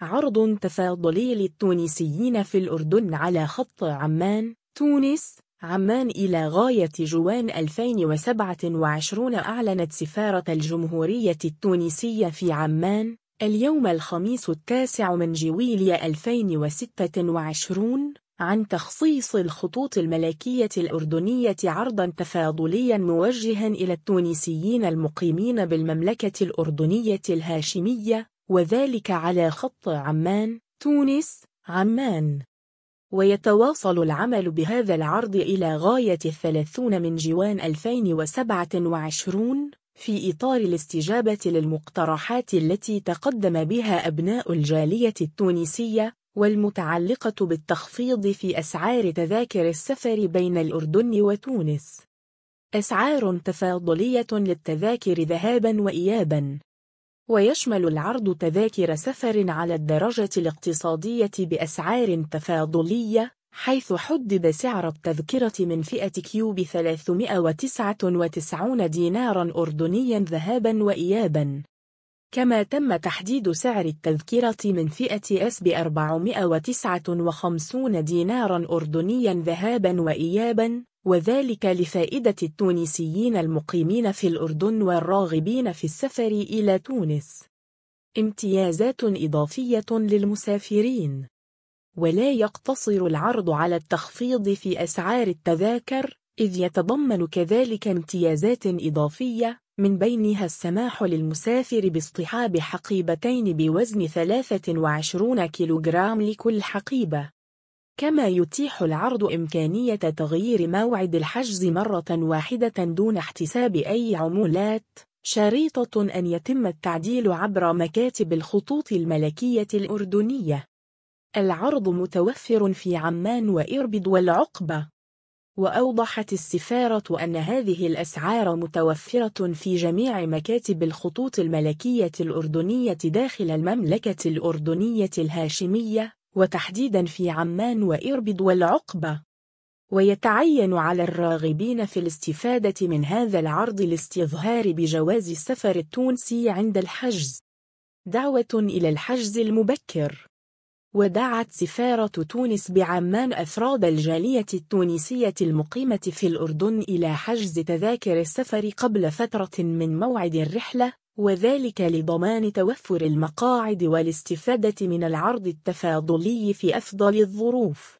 عرض تفاضلي للتونسيين في الأردن على خط عمان، تونس، عمان. إلى غاية جوان 2027 أعلنت سفارة الجمهورية التونسية في عمان اليوم الخميس 9 جويلية 2026 عن تخصيص الخطوط الملكية الأردنية عرضاً تفاضلياً موجهاً إلى التونسيين المقيمين بالمملكة الأردنية الهاشمية، وذلك على خط عمان، تونس، عمان. ويتواصل العمل بهذا العرض إلى غاية 30 جوان 2027 في إطار الاستجابة للمقترحات التي تقدم بها أبناء الجالية التونسية والمتعلقة بالتخفيض في أسعار تذاكر السفر بين الأردن وتونس. أسعار تفاضلية للتذاكر ذهاباً وإياباً. ويشمل العرض تذاكر سفر على الدرجة الاقتصادية بأسعار تفاضلية، حيث حدد سعر التذكرة من فئة كيوب 399 ديناراً أردنياً ذهاباً وإياباً. كما تم تحديد سعر التذكرة من فئة اس ب 459 ديناراً أردنياً ذهاباً وإياباً، وذلك لفائدة التونسيين المقيمين في الأردن والراغبين في السفر إلى تونس. امتيازات إضافية للمسافرين. ولا يقتصر العرض على التخفيض في أسعار التذاكر، إذ يتضمن كذلك امتيازات إضافية، من بينها السماح للمسافر باصطحاب حقيبتين بوزن 23 كيلوغرام لكل حقيبة. كما يتيح العرض إمكانية تغيير موعد الحجز مرة واحدة دون احتساب أي عمولات، شريطة أن يتم التعديل عبر مكاتب الخطوط الملكية الأردنية. العرض متوفر في عمان وإربد والعقبة. وأوضحت السفارة أن هذه الأسعار متوفرة في جميع مكاتب الخطوط الملكية الأردنية داخل المملكة الأردنية الهاشمية، وتحديداً في عمان وإربد والعقبة. ويتعين على الراغبين في الاستفادة من هذا العرض الاستظهار بجواز السفر التونسي عند الحجز. دعوة إلى الحجز المبكر. ودعت سفارة تونس بعمان أفراد الجالية التونسية المقيمة في الأردن إلى حجز تذاكر السفر قبل فترة من موعد الرحلة، وذلك لضمان توفر المقاعد والاستفادة من العرض التفاضلي في أفضل الظروف.